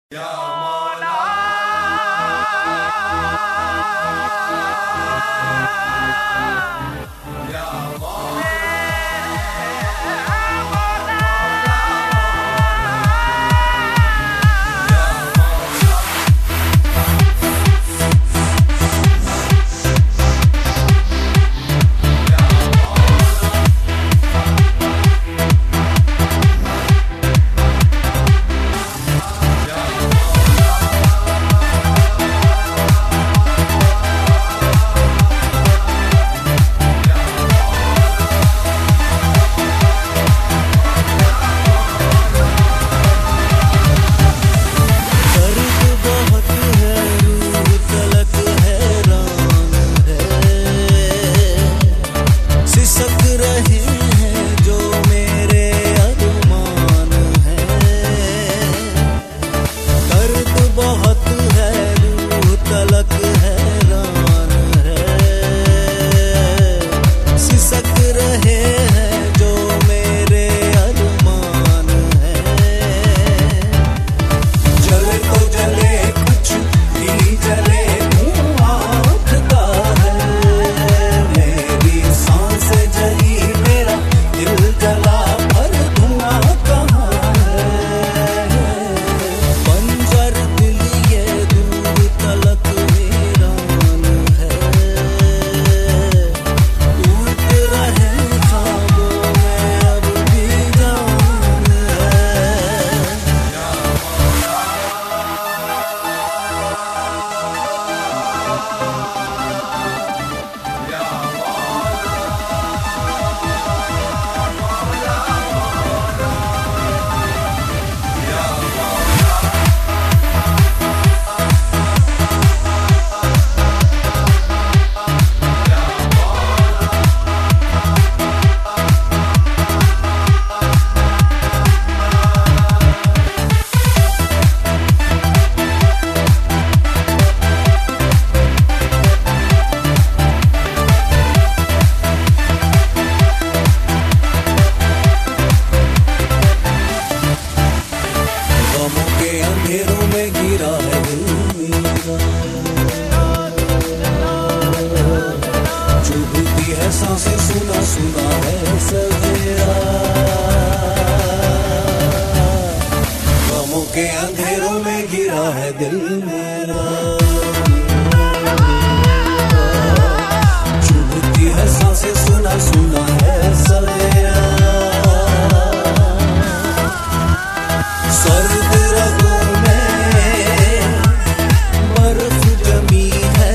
या मौला या मौला सांसें सुना सुना है सवेरा, गमों के अंधेरों में गिरा है दिल मेरा। चुभती है सांसें सुना सुना है सवेरा, सर्द रगों में बर्फ जमी है,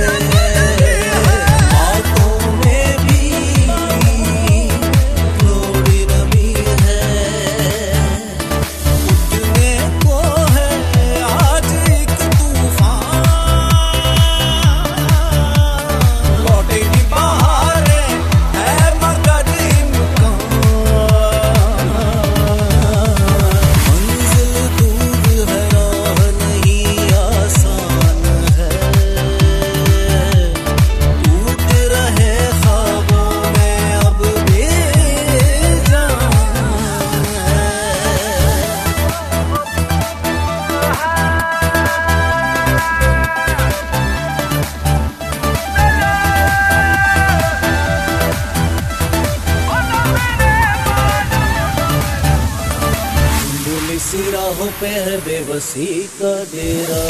राहों पे है बेबसी का डेरा,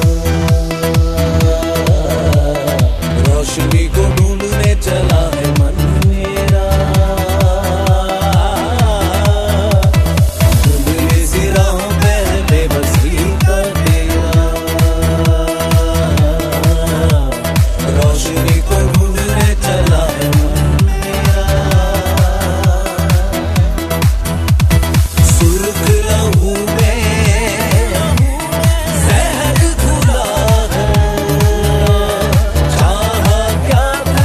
रोशनी को ढूंढने चला है मन मेरा। धुंधली सी राहों पे है बेबसी का डेरा, रोशनी को ढूंढने चला है मन मेरा। सुर्ख लहू जहर घुला है, चाहा क्या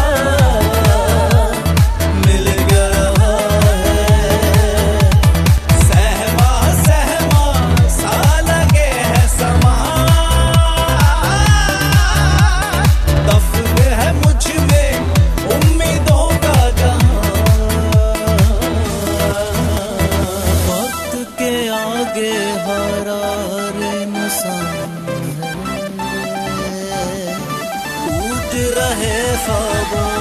है ख्वाबों